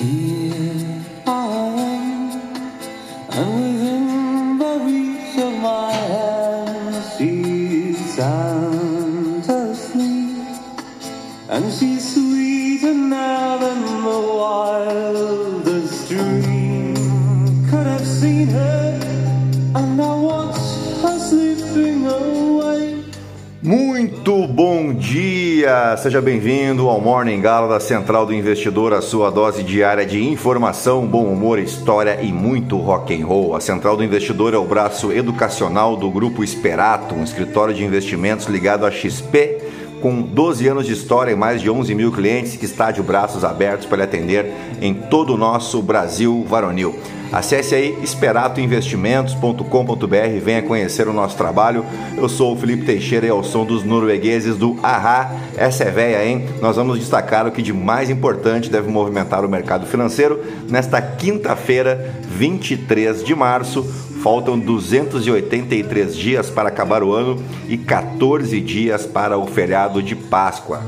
Here I am, and within the reach of my hand, she's sound asleep, and she's sweeter now than the wildest dream could have seen her, and I watch her slipping away. Muito bom dia! Seja bem-vindo ao Morning Gala da Central do Investidor, a sua dose diária de informação, bom humor, história e muito rock and roll. A Central do Investidor é o braço educacional do Grupo Esperato, um escritório de investimentos ligado à XP, com 12 anos de história e mais de 11 mil clientes, que está de braços abertos para lhe atender em todo o nosso Brasil varonil. Acesse aí esperatoinvestimentos.com.br e venha conhecer o nosso trabalho. Eu sou o Felipe Teixeira e ao som dos noruegueses do Ahá. Essa é véia, hein? Nós vamos destacar o que de mais importante deve movimentar o mercado financeiro nesta quinta-feira, 23 de março. Faltam 283 dias para acabar o ano e 14 dias para o feriado de Páscoa.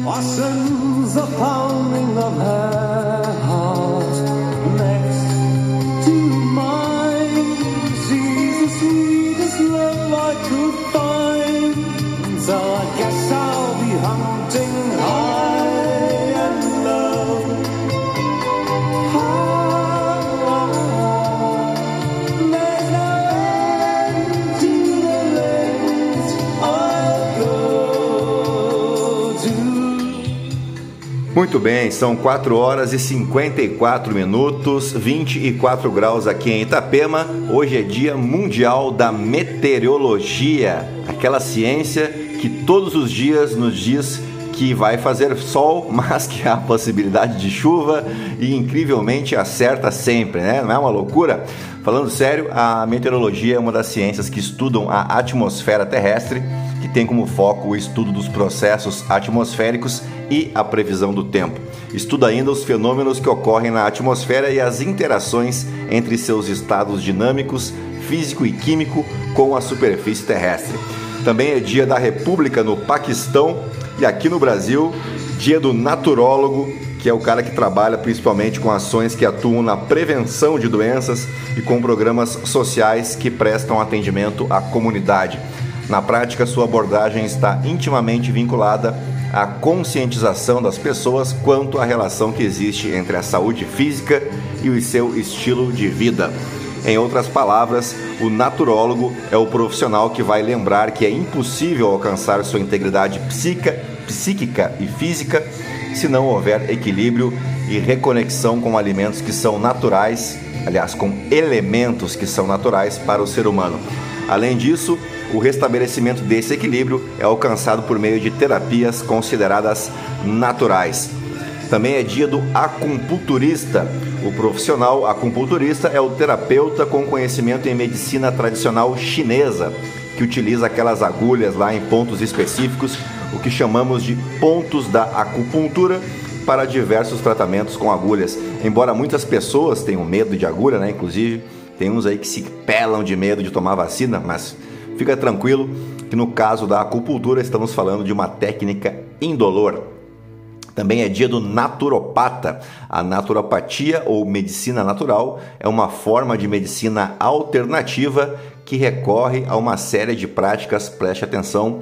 Muito bem, são 4 horas e 54 minutos, 24 graus aqui em Itapema. Hoje é Dia Mundial da Meteorologia, aquela ciência que todos os dias nos diz que vai fazer sol, mas que há possibilidade de chuva e incrivelmente acerta sempre, né? Não é uma loucura? Falando sério, a meteorologia é uma das ciências que estudam a atmosfera terrestre, que tem como foco o estudo dos processos atmosféricos e a previsão do tempo. Estuda ainda os fenômenos que ocorrem na atmosfera e as interações entre seus estados dinâmicos, físico e químico com a superfície terrestre. Também é Dia da República no Paquistão e aqui no Brasil, Dia do Naturólogo, que é o cara que trabalha principalmente com ações que atuam na prevenção de doenças e com programas sociais que prestam atendimento à comunidade. Na prática, sua abordagem está intimamente vinculada à conscientização das pessoas quanto à relação que existe entre a saúde física e o seu estilo de vida. Em outras palavras, o naturólogo é o profissional que vai lembrar que é impossível alcançar sua integridade psíquica e física se não houver equilíbrio e reconexão com alimentos que são naturais, aliás, com elementos que são naturais para o ser humano. Além disso, o restabelecimento desse equilíbrio é alcançado por meio de terapias consideradas naturais. Também é dia do acupunturista. O profissional acupunturista é o terapeuta com conhecimento em medicina tradicional chinesa, que utiliza aquelas agulhas lá em pontos específicos, o que chamamos de pontos da acupuntura, para diversos tratamentos com agulhas. Embora muitas pessoas tenham medo de agulha, né? Inclusive, tem uns aí que se pelam de medo de tomar vacina, mas fica tranquilo que no caso da acupuntura estamos falando de uma técnica indolor. Também é dia do naturopata. A naturopatia ou medicina natural é uma forma de medicina alternativa que recorre a uma série de práticas, preste atenção,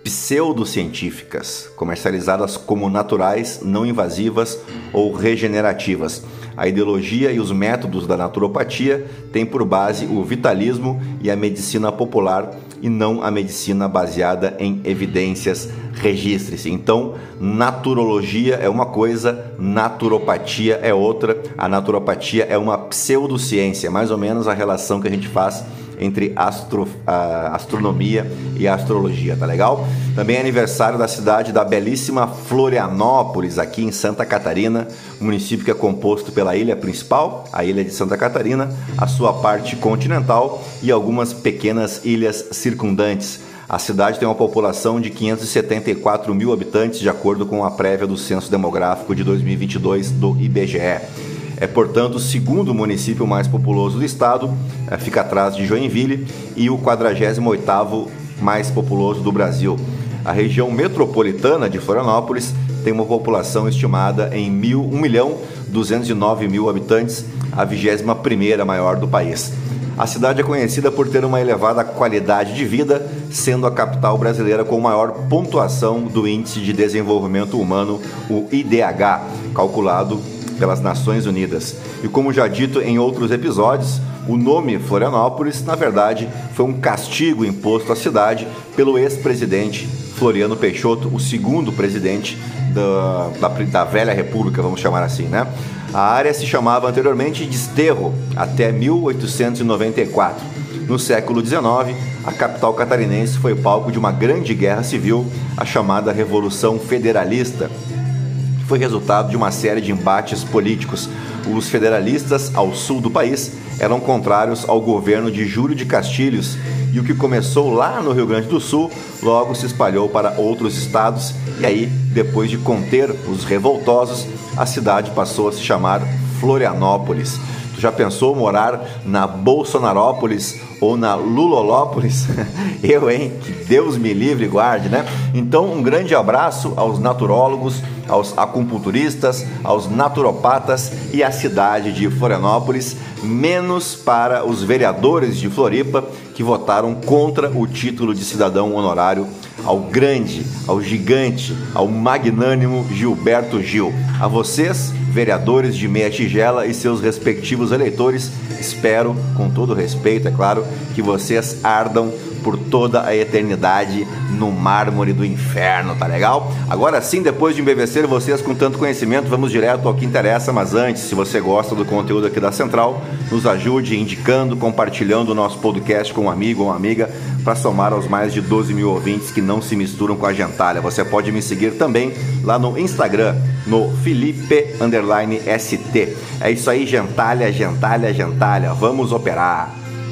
pseudocientíficas, comercializadas como naturais, não invasivas ou regenerativas. A ideologia e os métodos da naturopatia têm por base o vitalismo e a medicina popular e não a medicina baseada em evidências. Registre-se. Então, naturologia é uma coisa, naturopatia é outra. A naturopatia é uma pseudociência, mais ou menos a relação que a gente faz entre astronomia e astrologia, tá legal? Também é aniversário da cidade da belíssima Florianópolis, aqui em Santa Catarina, um município que é composto pela ilha principal, a ilha de Santa Catarina, a sua parte continental e algumas pequenas ilhas circundantes. A cidade tem uma população de 574 mil habitantes, de acordo com a prévia do Censo Demográfico de 2022 do IBGE. É, portanto, o segundo município mais populoso do estado, fica atrás de Joinville, e o 48º mais populoso do Brasil. A região metropolitana de Florianópolis tem uma população estimada em 1.200.000 209 mil habitantes, a 21ª maior do país. A cidade é conhecida por ter uma elevada qualidade de vida, sendo a capital brasileira com maior pontuação do Índice de Desenvolvimento Humano, o IDH, calculado pelas Nações Unidas. E como já dito em outros episódios, o nome Florianópolis, na verdade, foi um castigo imposto à cidade pelo ex-presidente Floriano Peixoto, o segundo presidente da velha república, vamos chamar assim, né? A área se chamava anteriormente Desterro, até 1894. No século XIX, a capital catarinense foi palco de uma grande guerra civil, a chamada Revolução Federalista, que foi resultado de uma série de embates políticos. Os federalistas, ao sul do país, eram contrários ao governo de Júlio de Castilhos, e o que começou lá no Rio Grande do Sul logo se espalhou para outros estados, e aí, depois de conter os revoltosos, a cidade passou a se chamar Florianópolis. Tu já pensou morar na Bolsonarópolis ou na Lulolópolis? Eu, hein? Que Deus me livre e guarde, né? Então, um grande abraço aos naturólogos, aos acupunturistas, aos naturopatas e à cidade de Florianópolis, menos para os vereadores de Floripa que votaram contra o título de cidadão honorário ao grande, ao gigante, ao magnânimo Gilberto Gil. A vocês, vereadores de Meia Tigela e seus respectivos eleitores, espero, com todo respeito, é claro, que vocês ardam por toda a eternidade no mármore do inferno, tá legal? Agora sim, depois de embevecer vocês com tanto conhecimento, vamos direto ao que interessa, mas antes, se você gosta do conteúdo aqui da Central, nos ajude indicando, compartilhando o nosso podcast com um amigo ou uma amiga, para somar aos mais de 12 mil ouvintes que não se misturam com a gentalha. Você pode me seguir também lá no Instagram, no Felipe_ST. É isso aí, gentalha, gentalha, gentalha. Vamos operar!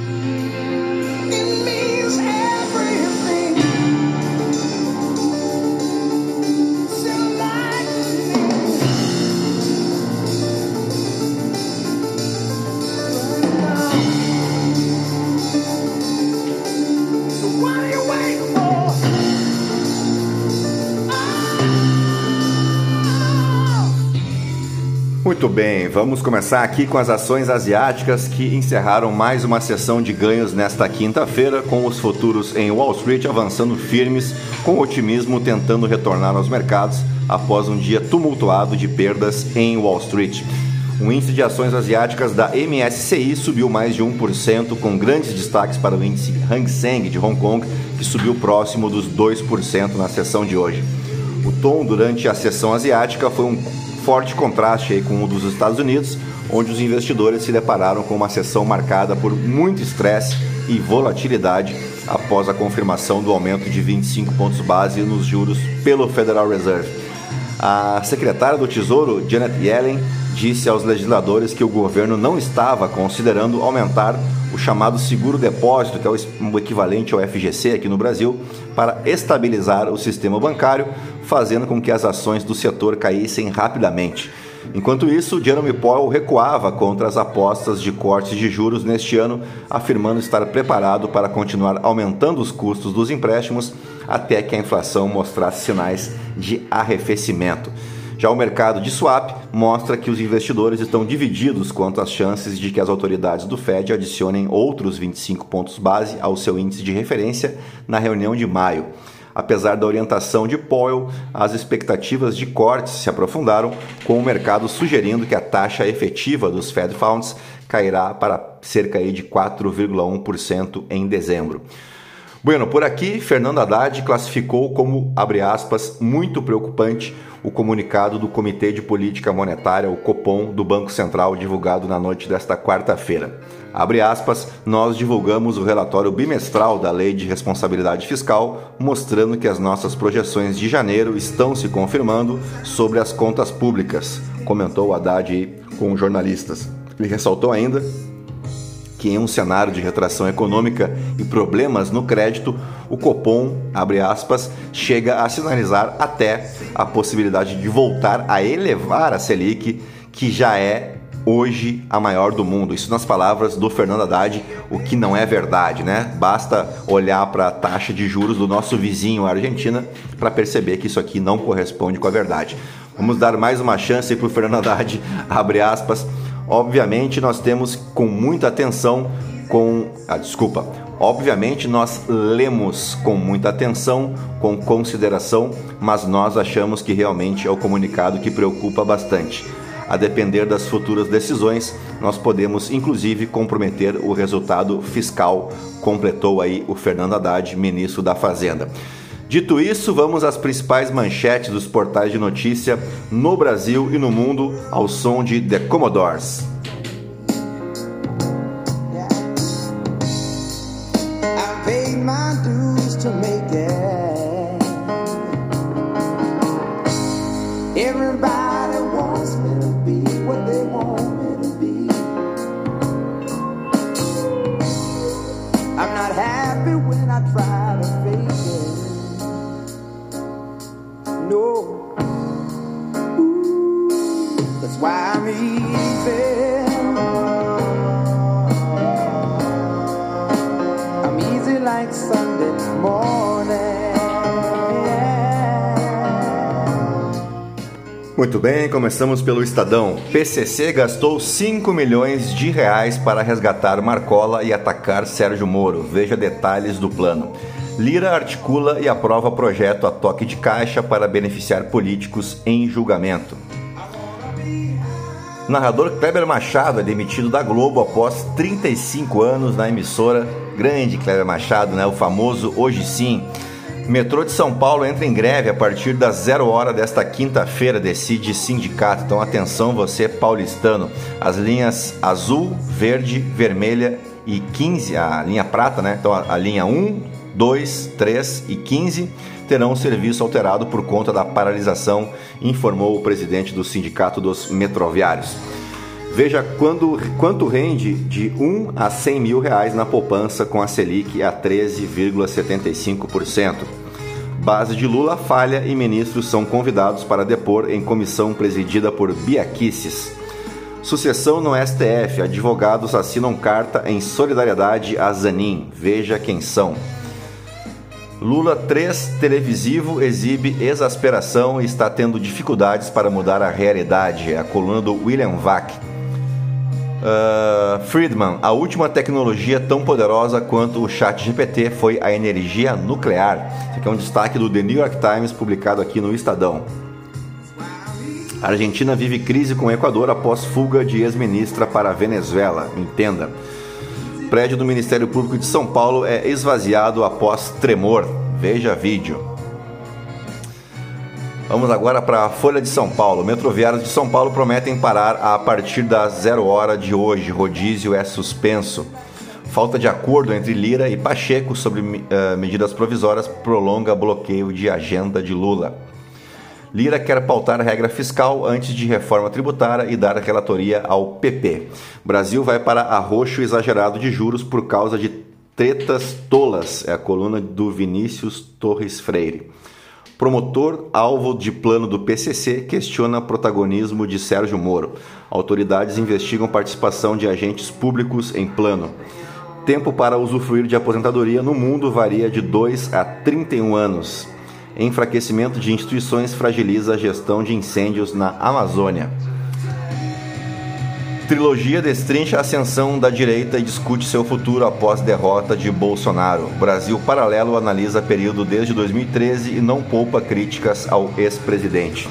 Muito bem, vamos começar aqui com as ações asiáticas que encerraram mais uma sessão de ganhos nesta quinta-feira, com os futuros em Wall Street avançando firmes, com otimismo tentando retornar aos mercados após um dia tumultuado de perdas em Wall Street. O índice de ações asiáticas da MSCI subiu mais de 1%, com grandes destaques para o índice Hang Seng de Hong Kong, que subiu próximo dos 2% na sessão de hoje. O tom durante a sessão asiática foi um forte contraste aí com o dos Estados Unidos, onde os investidores se depararam com uma sessão marcada por muito estresse e volatilidade após a confirmação do aumento de 25 pontos base nos juros pelo Federal Reserve. A secretária do Tesouro, Janet Yellen, disse aos legisladores que o governo não estava considerando aumentar o chamado seguro-depósito, que é o equivalente ao FGC aqui no Brasil, para estabilizar o sistema bancário, fazendo com que as ações do setor caíssem rapidamente. Enquanto isso, Jerome Powell recuava contra as apostas de cortes de juros neste ano, afirmando estar preparado para continuar aumentando os custos dos empréstimos até que a inflação mostrasse sinais de arrefecimento. Já o mercado de swap mostra que os investidores estão divididos quanto às chances de que as autoridades do Fed adicionem outros 25 pontos base ao seu índice de referência na reunião de maio. Apesar da orientação de Powell, as expectativas de cortes se aprofundaram, com o mercado sugerindo que a taxa efetiva dos Fed Funds cairá para cerca de 4,1% em dezembro. Bueno, por aqui, Fernando Haddad classificou como, abre aspas, muito preocupante o comunicado do Comitê de Política Monetária, o Copom, do Banco Central, divulgado na noite desta quarta-feira. Abre aspas, nós divulgamos o relatório bimestral da Lei de Responsabilidade Fiscal, mostrando que as nossas projeções de janeiro estão se confirmando sobre as contas públicas, comentou Haddad com jornalistas. Ele ressaltou ainda que em um cenário de retração econômica e problemas no crédito, o Copom, abre aspas, chega a sinalizar até a possibilidade de voltar a elevar a Selic, que já é hoje a maior do mundo. Isso nas palavras do Fernando Haddad, o que não é verdade, né? Basta olhar para a taxa de juros do nosso vizinho, a Argentina, para perceber que isso aqui não corresponde com a verdade. Vamos dar mais uma chance para o Fernando Haddad, abre aspas. Obviamente nós temos com muita atenção Obviamente nós lemos com muita atenção, com consideração, mas nós achamos que realmente é o comunicado que preocupa bastante. A depender das futuras decisões, nós podemos inclusive comprometer o resultado fiscal, completou aí o Fernando Haddad, ministro da Fazenda. Dito isso, vamos às principais manchetes dos portais de notícia no Brasil e no mundo ao som de The Commodores. Muito bem, começamos pelo Estadão. PCC gastou 5 milhões de reais para resgatar Marcola e atacar Sérgio Moro. Veja detalhes do plano. Lira articula e aprova projeto a toque de caixa para beneficiar políticos em julgamento. Narrador Kleber Machado é demitido da Globo após 35 anos na emissora. Grande Kleber Machado, né? O famoso Hoje Sim. Metrô de São Paulo entra em greve a partir das 0 hora desta quinta-feira, decide sindicato. Então atenção você paulistano. As linhas azul, verde, vermelha e 15, a linha prata, né? Então a linha 1, 2, 3 e 15 terão o serviço alterado por conta da paralisação, informou o presidente do Sindicato dos Metroviários. Veja quanto rende de 1 a 100 mil reais na poupança com a Selic a 13,75%. Base de Lula falha e ministros são convidados para depor em comissão presidida por Bia Kicis. Sucessão no STF, advogados assinam carta em solidariedade a Zanin. Veja quem são. Lula 3 televisivo exibe exasperação e está tendo dificuldades para mudar a realidade. É a coluna do William Vac. Friedman, a última tecnologia tão poderosa quanto o ChatGPT foi a energia nuclear. Esse aqui é um destaque do The New York Times, publicado aqui no Estadão. A Argentina vive crise com o Equador após fuga de ex-ministra para a Venezuela. Entenda. Prédio do Ministério Público de São Paulo é esvaziado após tremor. Veja vídeo. Vamos agora para a Folha de São Paulo. Metroviários de São Paulo prometem parar a partir das 0 hora de hoje. Rodízio é suspenso. Falta de acordo entre Lira e Pacheco sobre medidas provisórias prolonga bloqueio de agenda de Lula. Lira quer pautar regra fiscal antes de reforma tributária e dar relatoria ao PP. Brasil vai para arroxo exagerado de juros por causa de tretas tolas. É a coluna do Vinícius Torres Freire. Promotor, alvo de plano do PCC, questiona protagonismo de Sérgio Moro. Autoridades investigam participação de agentes públicos em plano. Tempo para usufruir de aposentadoria no mundo varia de 2 a 31 anos. Enfraquecimento de instituições fragiliza a gestão de incêndios na Amazônia. Trilogia destrincha a ascensão da direita e discute seu futuro após derrota de Bolsonaro. Brasil Paralelo analisa período desde 2013 e não poupa críticas ao ex-presidente.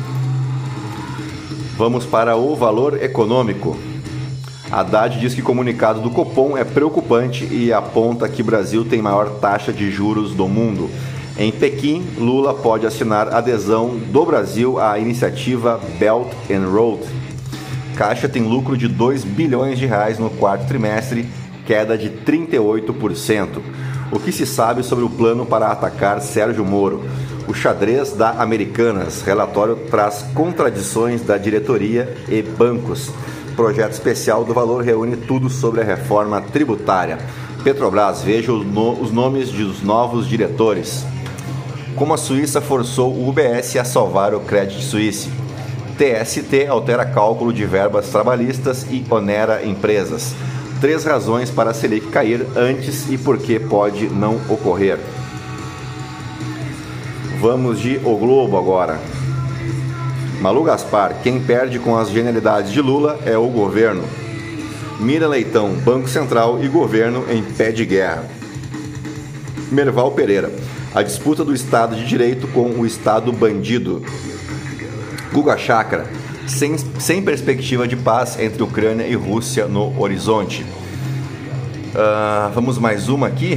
Vamos para o valor econômico. Haddad diz que comunicado do Copom é preocupante e aponta que Brasil tem maior taxa de juros do mundo. Em Pequim, Lula pode assinar adesão do Brasil à iniciativa Belt and Road. Caixa tem lucro de 2 bilhões de reais no quarto trimestre, queda de 38%. O que se sabe sobre o plano para atacar Sérgio Moro? O xadrez da Americanas. Relatório traz contradições da diretoria e bancos. Projeto especial do Valor reúne tudo sobre a reforma tributária. Petrobras, veja os nomes dos novos diretores. Como a Suíça forçou o UBS a salvar o Credit Suisse. TST altera cálculo de verbas trabalhistas e onera empresas. 3 razões para a Selic cair antes e por que pode não ocorrer. Vamos de O Globo agora. Malu Gaspar, quem perde com as genialidades de Lula é o governo. Mira Leitão, Banco Central e governo em pé de guerra. Merval Pereira, a disputa do Estado de Direito com o Estado bandido. Guga Chakra, sem perspectiva de paz entre Ucrânia e Rússia no horizonte. Vamos mais uma aqui.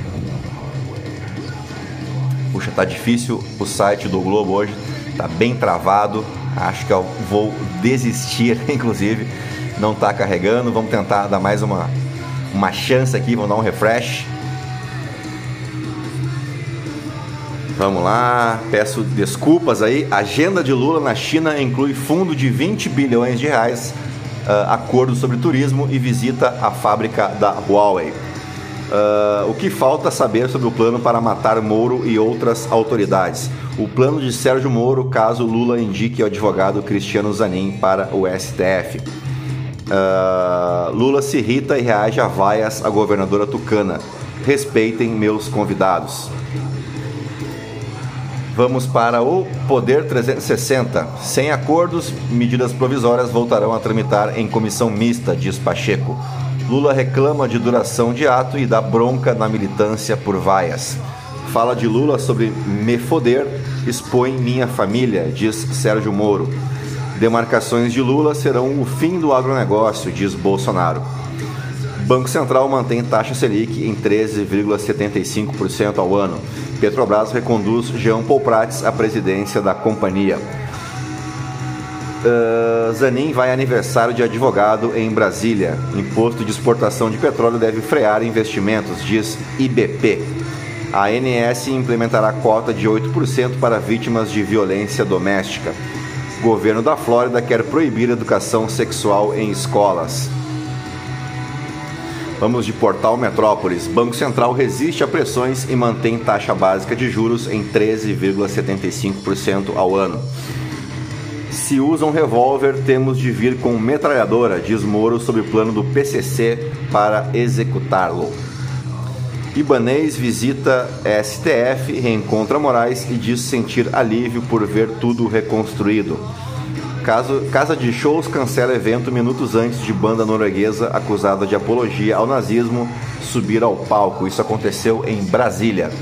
Puxa, tá difícil o site do Globo hoje, tá bem travado. Acho que eu vou desistir, inclusive. Não tá carregando. Vamos tentar dar mais uma chance aqui, vamos dar um refresh. Vamos lá, peço desculpas aí. Agenda de Lula na China inclui fundo de 20 bilhões de reais, acordo sobre turismo e visita à fábrica da Huawei. O que falta saber sobre o plano para matar Moro e outras autoridades? O plano de Sérgio Moro, caso Lula indique o advogado Cristiano Zanin para o STF. Lula se irrita e reage a vaias à governadora tucana. Respeitem meus convidados. Vamos para o Poder 360. Sem acordos, medidas provisórias voltarão a tramitar em comissão mista, diz Pacheco. Lula reclama de duração de ato e dá bronca na militância por vaias. Fala de Lula sobre me foder, expõe minha família, diz Sérgio Moro. Demarcações de Lula serão o fim do agronegócio, diz Bolsonaro. Banco Central mantém taxa Selic em 13,75% ao ano. Petrobras reconduz Jean Paul Prats à presidência da companhia. Zanin vai a aniversário de advogado em Brasília. Imposto de exportação de petróleo deve frear investimentos, diz IBP. A ANS implementará cota de 8% para vítimas de violência doméstica. Governo da Flórida quer proibir educação sexual em escolas. Vamos de Portal Metrópolis. Banco Central resiste a pressões e mantém taxa básica de juros em 13,75% ao ano. Se usam revólver, temos de vir com metralhadora, diz Moro sobre o plano do PCC para executá-lo. Ibanez visita STF, reencontra Moraes e diz sentir alívio por ver tudo reconstruído. Casa de Shows cancela evento minutos antes de banda norueguesa acusada de apologia ao nazismo subir ao palco. Isso aconteceu em Brasília.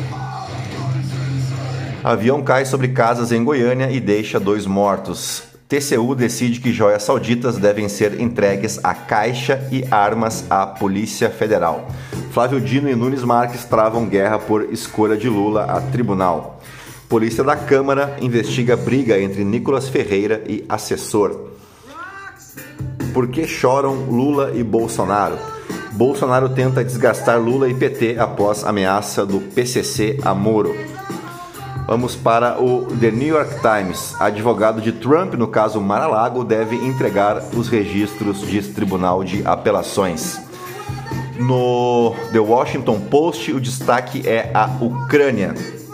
Avião cai sobre casas em Goiânia e deixa 2 mortos. TCU decide que joias sauditas devem ser entregues à Caixa e armas à Polícia Federal. Flávio Dino e Nunes Marques travam guerra por escolha de Lula a tribunal. Polícia da Câmara investiga briga entre Nicolas Ferreira e assessor. Por que choram Lula e Bolsonaro? Bolsonaro tenta desgastar Lula e PT após ameaça do PCC a Moro. Vamos para o The New York Times. Advogado de Trump, no caso Mar-a-Lago, deve entregar os registros, diz Tribunal de Apelações. No The Washington Post, o destaque é a Ucrânia.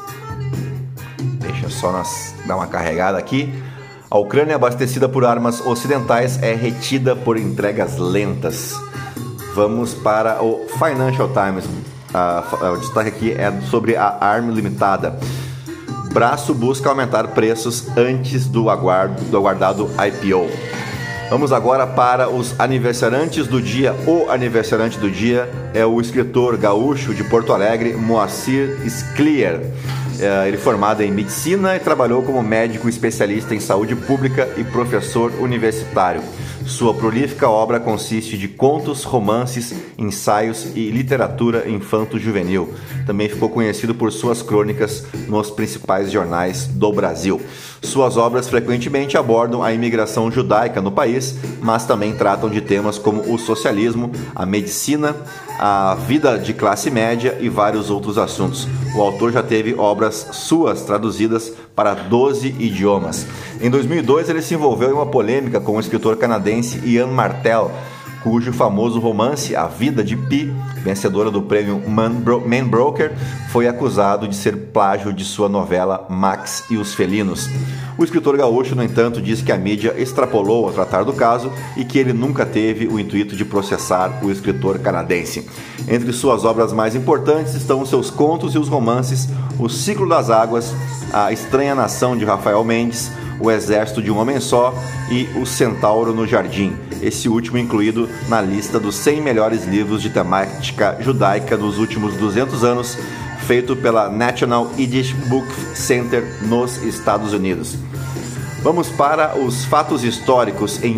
Deixa só nós dar uma carregada aqui. A Ucrânia, abastecida por armas ocidentais, é retida por entregas lentas. Vamos para o Financial Times. O destaque aqui é sobre a ARM Limitada. Braço busca aumentar preços antes do aguardado IPO. Vamos agora para os aniversariantes do dia. O aniversariante do dia é o escritor gaúcho de Porto Alegre, Moacir Sclier. Ele é formado em medicina e trabalhou como médico especialista em saúde pública e professor universitário. Sua prolífica obra consiste de contos, romances, ensaios e literatura infanto-juvenil. Também ficou conhecido por suas crônicas nos principais jornais do Brasil. Suas obras frequentemente abordam a imigração judaica no país, mas também tratam de temas como o socialismo, a medicina, a vida de classe média e vários outros assuntos. O autor já teve obras suas traduzidas para 12 idiomas. Em 2002, ele se envolveu em uma polêmica com o escritor canadense Ian Martel, cujo famoso romance A Vida de Pi, vencedora do prêmio Man Broker, foi acusado de ser plágio de sua novela Max e os Felinos. O escritor gaúcho, no entanto, diz que a mídia extrapolou ao tratar do caso e que ele nunca teve o intuito de processar o escritor canadense. Entre suas obras mais importantes estão os seus contos e os romances O Ciclo das Águas, A Estranha Nação de Rafael Mendes, O Exército de um Homem Só e O Centauro no Jardim, esse último incluído na lista dos 100 melhores livros de temática judaica dos últimos 200 anos, feito pela National Yiddish Book Center nos Estados Unidos. Vamos para os fatos históricos. Em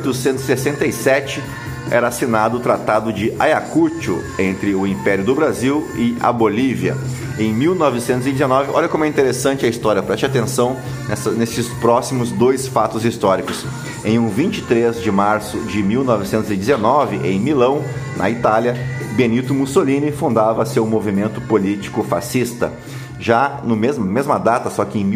1867 era assinado o Tratado de Ayacucho entre o Império do Brasil e a Bolívia. Em 1919, olha como é interessante a história, preste atenção nesses próximos dois fatos históricos. Em 23 de março de 1919, em Milão, na Itália, Benito Mussolini fundava seu movimento político fascista. Já no mesma data, só que em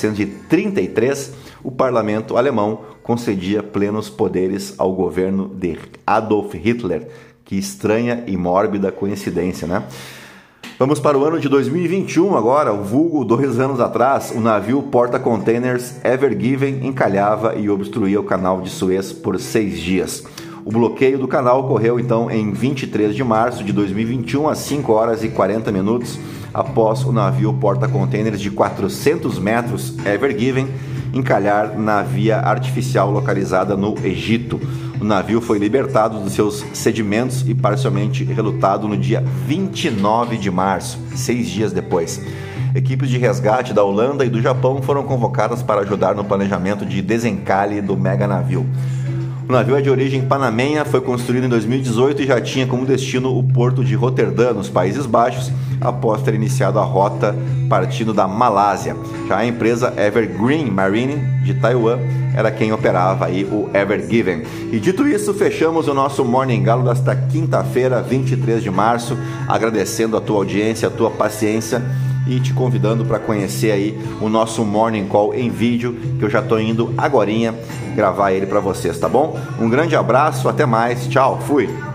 1933, o parlamento alemão concedia plenos poderes ao governo de Adolf Hitler. Que estranha e mórbida coincidência, né? Vamos para o ano de 2021 agora, o vulgo 2 anos atrás, o navio porta-containers Ever Given encalhava e obstruía o canal de Suez por 6 dias. O bloqueio do canal ocorreu então em 23 de março de 2021, às 5 horas e 40 minutos, após o navio porta-containers de 400 metros Ever Given encalhar na via artificial localizada no Egito. O navio foi libertado dos seus sedimentos e parcialmente relutado no dia 29 de março, 6 dias depois. Equipes de resgate da Holanda e do Japão foram convocadas para ajudar no planejamento de desencalhe do mega navio. O navio é de origem panamenha, foi construído em 2018 e já tinha como destino o porto de Roterdã, nos Países Baixos, após ter iniciado a rota partindo da Malásia. Já a empresa Evergreen Marine, de Taiwan, era quem operava aí o Ever Given. E dito isso, fechamos o nosso Morning Galo desta quinta-feira, 23 de março, agradecendo a tua audiência, a tua paciência e te convidando para conhecer aí o nosso Morning Call em vídeo, que eu já estou indo agorinha gravar ele para vocês, tá bom? Um grande abraço, até mais, tchau, fui!